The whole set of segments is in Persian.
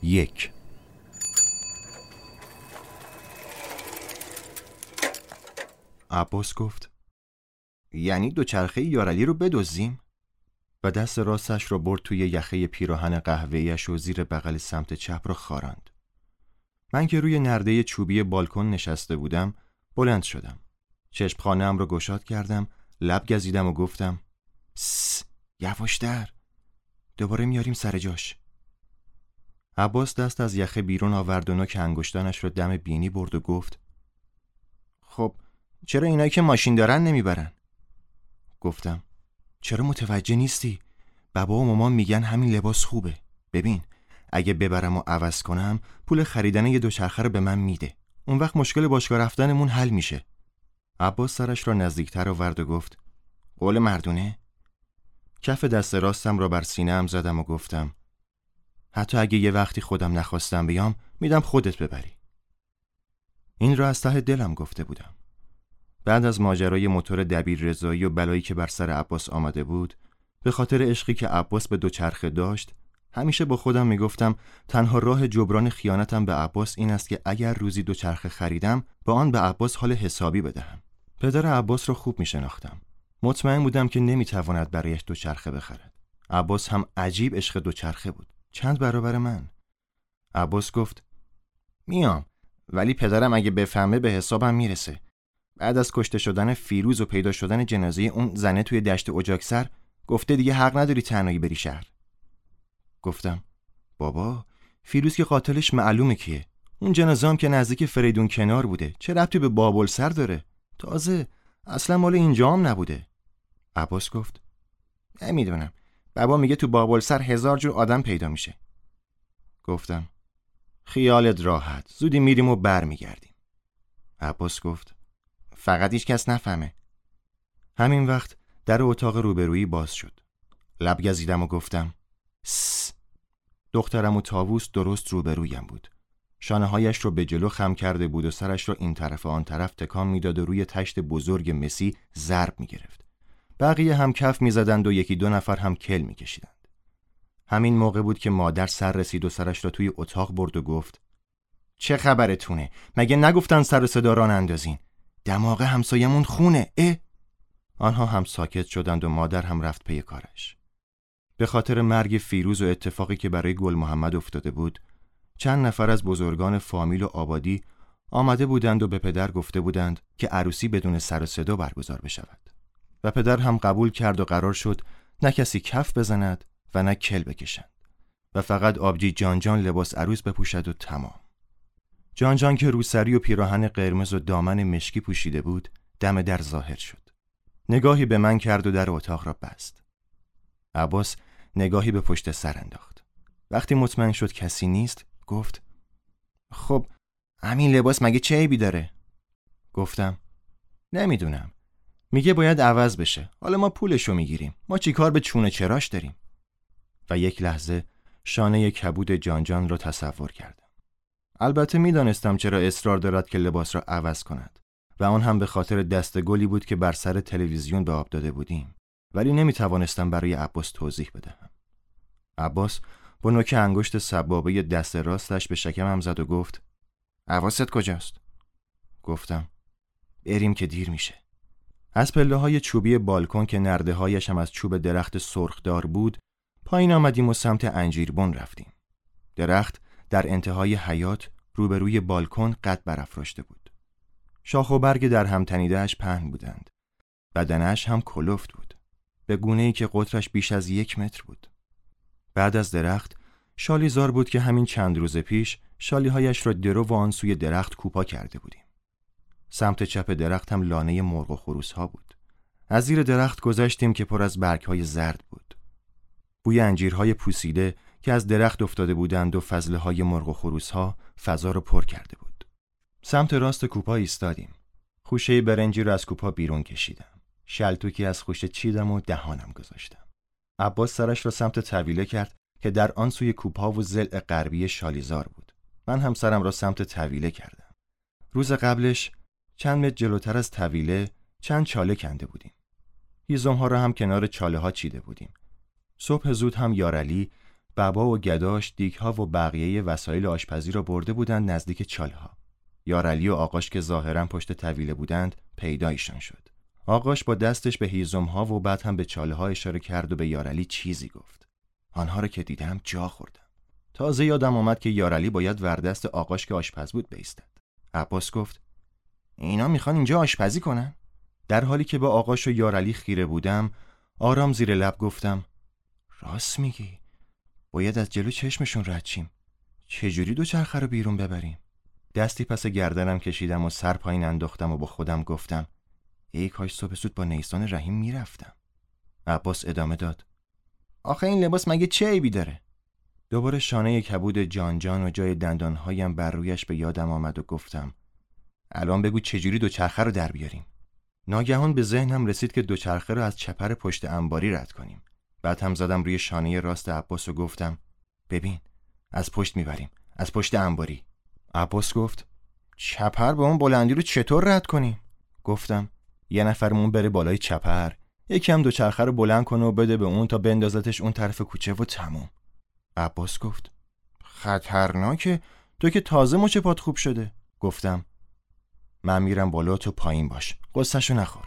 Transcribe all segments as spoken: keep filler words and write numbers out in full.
یک. عباس گفت یعنی دوچرخه یارعلی رو بدزدیم؟ و دست راستش رو برد توی یخه پیراهن قهوه‌ایش و زیر بغل سمت چپ رو خاراند. من که روی نرده چوبی بالکن نشسته بودم بلند شدم. چشمخانه‌ام رو گشاد کردم، لب گزیدم و گفتم سس، یواشتر، دوباره میاریم سر جاش. عباس دست از یخه بیرون آورد و نوک انگشتانش رو دم بینی برد و گفت خب چرا اینایی که ماشین دارن نمیبرن؟ گفتم چرا متوجه نیستی؟ بابا و مامان میگن همین لباس خوبه. ببین اگه ببرم و عوض کنم پول خریدن یه دوچرخه رو به من میده. اون وقت مشکل باشگاه رفتنمون حل میشه. عباس سرش را نزدیکتر آورد و گفت قول مردونه؟ کف دست راستم را بر سینه‌ام زدم و گفتم حتی اگه یه وقتی خودم نخواستم بیام میدم خودت ببری. این را از ته دلم گفته بودم. بعد از ماجرای موتور دبیر رضایی و بلایی که بر سر عباس آمده بود، به خاطر عشقی که عباس به دوچرخه داشت، همیشه با خودم میگفتم تنها راه جبران خیانتم به عباس این است که اگر روزی دوچرخه خریدم با آن به عباس حال حسابی بدهم. پدر عباس رو خوب میشناختم. مطمئن بودم که نمیتواند برایش دوچرخه بخرد. عباس هم عجیب عشق دوچرخه بود، چند برابر من. عباس گفت میام، ولی پدرم اگه بفهمه به حسابم میرسه. بعد از کشته شدن فیروز و پیدا شدن جنازه اون زنه توی دشت اجاکسر گفته دیگه حق نداری تنهایی بری شهر. گفتم بابا فیروز که قاتلش معلومه کیه. اون جنازه هم که نزدیک فریدون کنار بوده، چه ربطی به بابلسر داره؟ تازه اصلا مال اینجا هم نبوده. عباس گفت نمیدونم، بابا میگه تو بابلسر هزار جور آدم پیدا میشه. گفتم خیالت راحت، زودی میریم و بر میگردیم. عباس گفت فقط هیچ کس نفهمه. همین وقت در اتاق روبرویی باز شد. لب گزیدم و گفتم سس. دخترم و طاووس درست روبرویم بود. شانه هایش رو به جلو خم کرده بود و سرش رو این طرف و آن طرف تکان میداد و روی تشت بزرگ مسی ضرب میگرفت. بقیه هم کف میزدند و یکی دو نفر هم کل میکشیدند. همین موقع بود که مادر سر رسید و سرش را توی اتاق برد و گفت چه خبرتونه؟ مگه نگفتن سر و صدا راه نندازین؟ دماغ همسایمون خونه. اه؟ آنها هم ساکت شدند و مادر هم رفت پی کارش. به خاطر مرگ فیروز و اتفاقی که برای گل محمد افتاده بود، چند نفر از بزرگان فامیل و آبادی آمده بودند و به پدر گفته بودند که عروسی بدون سر و صدا برگزار بشود. و پدر هم قبول کرد و قرار شد نه کسی کف بزند و نه کل بکشند و فقط آبجی جان جان لباس عروس بپوشد و تمام. جان جان که روسری و پیراهن قرمز و دامن مشکی پوشیده بود دم در ظاهر شد. نگاهی به من کرد و در اتاق را بست. عباس نگاهی به پشت سر انداخت. وقتی مطمئن شد کسی نیست گفت خب همین لباس مگه چه عیبی داره؟ گفتم نمیدونم، میگه باید عوض بشه. حالا ما پولشو میگیریم، ما چی کار به چونه چراش داریم؟ و یک لحظه شانه کبود جان جان را تصور کردم. البته میدانستم چرا اصرار دارد که لباس را عوض کند و آن هم به خاطر دست گلی بود که بر سر تلویزیون به آب داده بودیم، ولی نمیتوانستم برای عباس توضیح بدهم. عباس با نوک انگشت سبابه دست راستش به شکمم زد و گفت حواست کجاست؟ گفتم بریم که دیر میشه. از پله های چوبی بالکن که نرده هایش هم از چوب درخت سرخدار بود پایین آمدیم و سمت انجیربن رفتیم. درخت در انتهای حیاط روبروی بالکن قد برافراشته بود. شاخ و برگ در هم تنیده‌اش پهن بودند. بدنش هم کلفت بود، به گونه‌ای که قطرش بیش از یک متر بود. بعد از درخت شالی زار بود که همین چند روز پیش شالی‌هایش را درو و آن سوی درخت کوپا کرده بودیم. سمت چپ درخت هم لانه مرغ و خروس‌ها بود. از زیر درخت گذشتیم که پر از برگ‌های زرد بود. بوی انجیرهای پوسیده که از درخت افتاده بودند و فضله‌های مرغ و خروس‌ها فضا رو پر کرده بود. سمت راست کوپا ایستادیم. خوشه برنجی رو از کوپا بیرون کشیدم. شلتوکی از خوشه چیدم و دهانم گذاشتم. عباس سرش را سمت طویله کرد که در آن سوی کوپا و ضلع غربی شالیزار بود. من هم سرم را سمت طویله کردم. روز قبلش چند متر جلوتر از طویله چند چاله کنده بودیم. هیزم‌ها را هم کنار چاله ها چیده بودیم. صبح زود هم یارعلی بابا و گداش دیگ‌ها و بقیه وسایل آشپزی را برده بودند نزدیک چاله‌ها. یارعلی و آقاش که ظاهراً پشت طویله بودند پیدایشان شد. آقاش با دستش به هیزم‌ها و بعد هم به چاله‌ها اشاره کرد و به یارعلی چیزی گفت. آنها را که دیدم جا خوردم. تازه یادم آمد که یارعلی باید وردست آقاش که آشپز بود بایستد. عباس گفت: اینا میخوان اینجا آشپزی کنن؟ در حالی که با آقاش و یارعلی خیره بودم، آرام زیر لب گفتم: راست میگی. باید از جلو چشمشون رد شیم. چجوری دوچرخه رو بیرون ببریم؟ دستی پس گردنم کشیدم و سر پایین انداختم و با خودم گفتم: ای کاش صبح زود با نیسان رحیم میرفتم. عباس ادامه داد: آخه این لباس مگه چه عیبی داره؟ دوباره شانه کبود جان جان و جای دندانهایم بر رویش به یادم آمد و گفتم: الان بگو چجوری دوچرخه رو در بیاریم؟ ناگهان به ذهنم رسید که دوچرخه رو از چپر پشت انباری رد کنیم. بعد هم زدم روی شانه راست عباس و گفتم: ببین، از پشت میبریم، از پشت انباری. عباس گفت: چپر به اون بلندی رو چطور رد کنیم؟ گفتم: یه نفرمون بره بالای چپر، یکم دوچرخه رو بلند کنه و بده به اون تا بندازتش اون طرف کوچه و تموم. عباس گفت: خطرناکه، تو که تازه مچ پات خوب شده. گفتم: من میرم بالا، تو پایین باش، قصه‌شو نخور.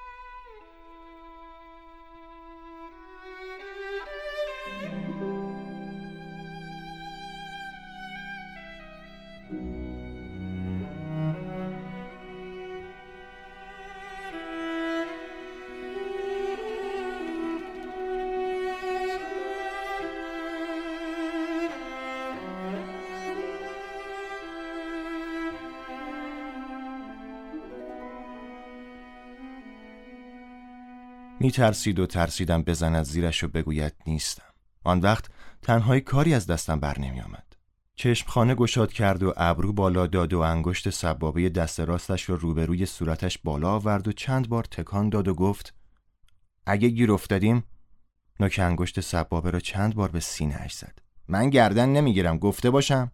می ترسید و ترسیدم بزند زیرش و بگوید نیستم. آن وقت تنهای کاری از دستم بر نمی آمد. چشمخانه گشاد کرد و ابرو بالا داد و انگشت سبابه دست راستش رو روبروی صورتش بالا آورد و چند بار تکان داد و گفت: اگه گیر افتادیم. نوک انگشت سبابه رو چند بار به سینه اش زد. من گردن نمیگیرم، گفته باشم.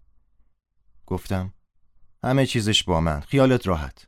گفتم: همه چیزش با من، خیالت راحت.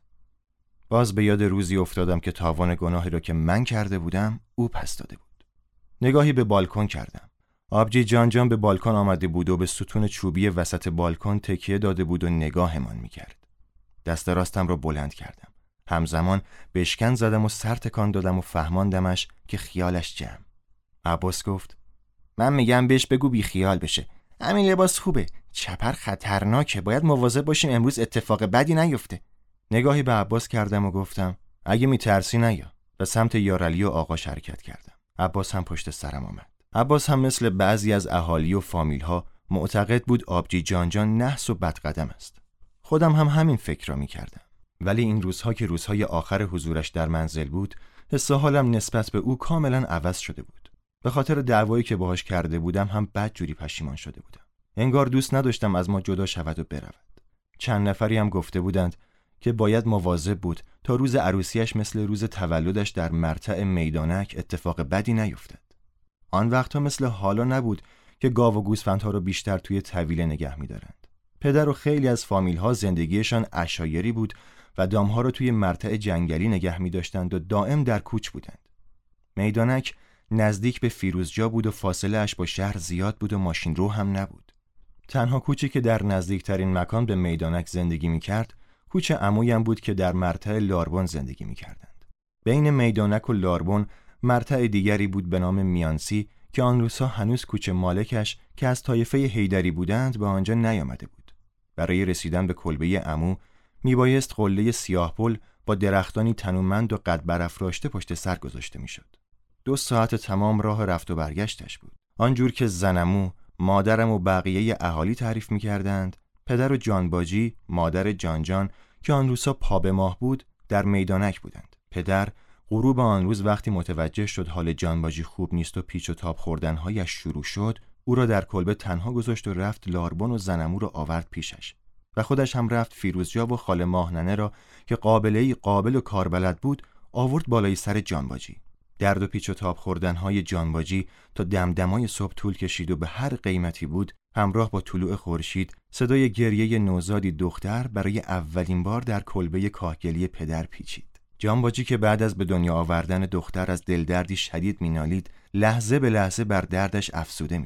باز به یاد روزی افتادم که تاوان گناهی رو که من کرده بودم او پس داده بود. نگاهی به بالکن کردم. آبجی جان جان به بالکن آمده بود و به ستون چوبی وسط بالکن تکیه داده بود و نگاهمان می‌کرد. دست راستم رو بلند کردم. همزمان بشکن زدم و سر تکان دادم و فهماندمش که خیالش جمع. عباس گفت: من میگم بهش بگو بی خیال بشه. همین لباس خوبه. چپر خطرناکه. باید مواظب باشیم امروز اتفاق بدی نیفته. نگاهی به عباس کردم و گفتم: اگه میترسی نیا. به سمت یارعلی و آقا حرکت کردم. عباس هم پشت سرم آمد. عباس هم مثل بعضی از اهالی و فامیل‌ها معتقد بود آبجی جان جان نحس و بدقدم است. خودم هم همین فکر را می‌کردم. ولی این روزها که روزهای آخر حضورش در منزل بود، حس و حالم نسبت به او کاملا عوض شده بود. به خاطر دعوایی که باهاش کرده بودم هم بدجوری پشیمان شده بودم. انگار دوست نداشتم از ما جدا شود و برود. چند نفری هم گفته بودند که باید مواظب بود تا روز عروسیش مثل روز تولدش در مرتع میدانک اتفاق بدی نیفتد. آن وقتها مثل حالا نبود که گاو و گوسفندها رو بیشتر توی طویله نگه می‌دارند. پدر و خیلی از فامیل‌ها زندگیشان عشایری بود و دامها رو توی مرتع جنگلی نگه می‌داشتند و دائم در کوچ بودند. میدانک نزدیک به فیروزجا بود و فاصله اش با شهر زیاد بود و ماشین رو هم نبود. تنها کوچی که در نزدیکترین مکان به میدانک زندگی می‌کرد، کوچ عمویم بود که در مرتع لاربون زندگی می‌کردند. بین میدانک و لاربون مرتع دیگری بود به نام میانسی که آن روزها هنوز کوچ مالکش که از طایفه حیدری بودند به آنجا نیامده بود. برای رسیدن به کلبه عمو میبایست قله سیاه پل با درختانی تنومند و قد برافراشته پشت سر گذاشته میشد. دو ساعت تمام راه رفت و برگشتش بود. آنجور که زنمو، مادرم و بقیه اهالی تعریف میکردند، پدر و جانباجی، مادر جانجان که آن روزها پا به ماه بود، در میدانک بودند. پدر غروب آن روز وقتی متوجه شد حال جانباجی خوب نیست و پیچ و تاب خوردن‌هایش شروع شد، او را در کلبه تنها گذاشت و رفت لاربون و زنمو را آورد پیشش و خودش هم رفت فیروزجا و خاله ماهننه را که قابله‌ای قابل و کاربلد بود آورد بالای سر جانباجی. درد و پیچ و تاب خوردن‌های جانباجی تا دمدمای صبح طول کشید و به هر قیمتی بود همراه با طلوع خورشید صدای گریه نوزادی دختر برای اولین بار در کلبه کاهگلی پدر پیچید. جانباجی که بعد از به دنیا آوردن دختر از دلدردی شدید مینالید، لحظه به لحظه بر دردش افسوده میشد.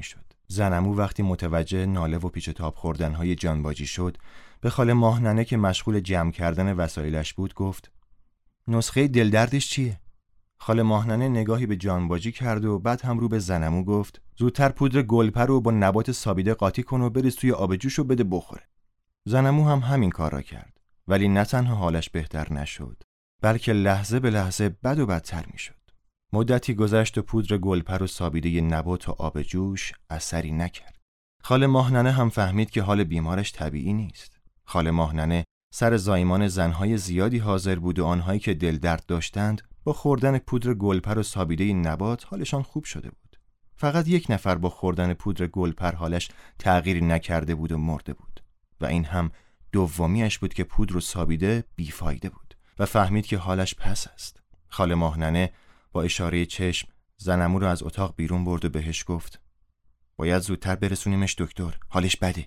زنمو وقتی متوجه ناله و پیچ و تاب خوردن‌های جانباجی شد، به خاله ماهننه که مشغول جمع کردن وسایلش بود گفت: نسخه دلدردش چیه؟ خاله ماهننه نگاهی به جانباجی کرد و بعد هم رو به زنمو گفت: زودتر پودر گلپر رو با نبات سابیده قاطی کن و بریز توی آب جوش و بده بخوره. زنمو هم همین کار را کرد، ولی نه تنها حالش بهتر نشد، بلکه لحظه به لحظه بد و بدتر میشد. مدتی گذشت و پودر گلپر و سابیده نبات و آب جوش اثری نکرد. خاله ماهننه هم فهمید که حال بیمارش طبیعی نیست. خاله ماهننه سر زایمان زنهای زیادی حاضر بود و آنهایی که دل درد داشتند با خوردن پودر گلپر و سابیده نبات حالشان خوب شده بود. فقط یک نفر با خوردن پودر گلپر حالش تغییری نکرده بود و مرده بود و این هم دومیش بود که پودر و سابیده بیفایده بود و فهمید که حالش پس است. خاله ماهننه با اشاره چشم زنمو رو از اتاق بیرون برد و بهش گفت: باید زودتر برسونیمش دکتر، حالش بده.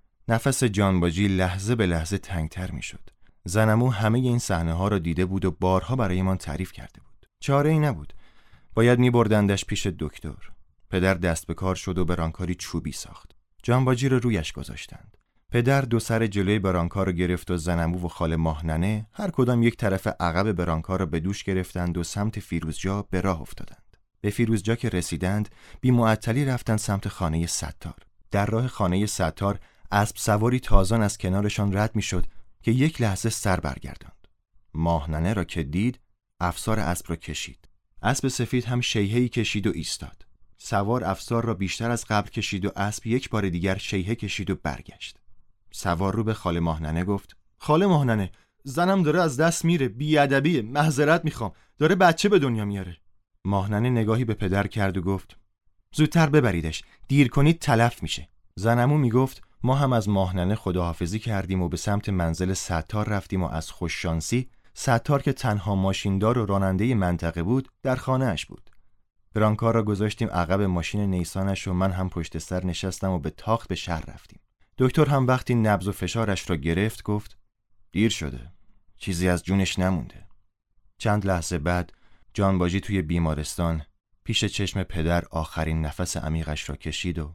نفس جانباجی لحظه به لحظه تنگتر می شد. زنمو همه این صحنه ها را دیده بود و بارها برایمان تعریف کرده بود. چاره ای نبود. باید می بردندش پیش دکتر. پدر دست به کار شد و برانکاری چوبی ساخت. جانباجی را رویش گذاشتند. پدر دو سر جلوی برانکار را گرفت و زنمو و خاله ماهننه هر کدام یک طرف عقب برانکار را به دوش گرفتند و سمت فیروزجا به راه افتادند. به فیروزجا که رسیدند، بی معطلی رفتند سمت خانه ستار. در راه خانه ستار اسب سواری تازان از کنارشان رد میشد که یک لحظه سر برگرداند. ماهننه را که دید، افسار اسب را کشید. اسب سفید هم شیهه‌ای کشید و ایستاد. سوار افسار را بیشتر از قبل کشید و اسب یک بار دیگر شیهه کشید و برگشت. سوار رو به خاله ماهننه گفت: خاله ماهننه، زنم داره از دست میره، بی‌ادبیه، معذرت میخوام، داره بچه به دنیا میاره. ماهننه نگاهی به پدر کرد و گفت: زودتر ببریدش، دیر کنید تلف میشه. زنمو میگفت: ما هم از ماهننه خداحافظی کردیم و به سمت منزل ستار رفتیم و از خوششانسی ستار که تنها ماشیندار و راننده منطقه بود در خانه اش بود. برانکار را گذاشتیم عقب ماشین نیسانش و من هم پشت سر نشستم و به تاخت به شهر رفتیم. دکتر هم وقتی نبض و فشارش را گرفت گفت: دیر شده، چیزی از جونش نمونده. چند لحظه بعد جانباجی توی بیمارستان پیش چشم پدر آخرین نفس عمیقش را کشید و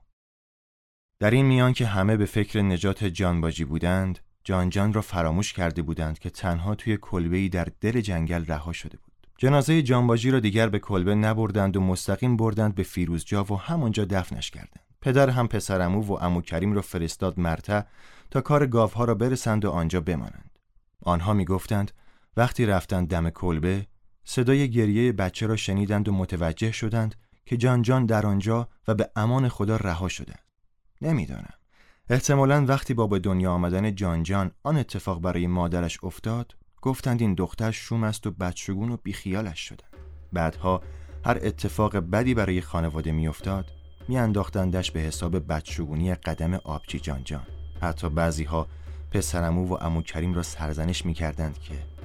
در این میان که همه به فکر نجات جانباجی بودند، جان جان را فراموش کرده بودند که تنها توی کلبه‌ای در دل جنگل رها شده بود. جنازه جانباجی را دیگر به کلبه نبردند و مستقیم بردند به فیروزجا و همانجا دفنش کردند. پدر هم پسرعمو و عمو کریم را فرستاد مرتع تا کار گاوها را برسند و آنجا بمانند. آنها میگفتند وقتی رفتند دم کلبه صدای گریه بچه را شنیدند و متوجه شدند که جان جان در آنجا و به امان خدا رها شدند. نمیدانم. احتمالاً وقتی با به دنیا آمدن جان جان آن اتفاق برای مادرش افتاد، گفتند این دختر شوم است و بدشگون و بیخیالش شدند. بعدها هر اتفاق بدی برای خانواده میافتاد، میانداختندش به حساب بدشگونی قدم آبجی جان جان. حتی بعضیها پسرعمو و عمو کریم را سرزنش میکردند که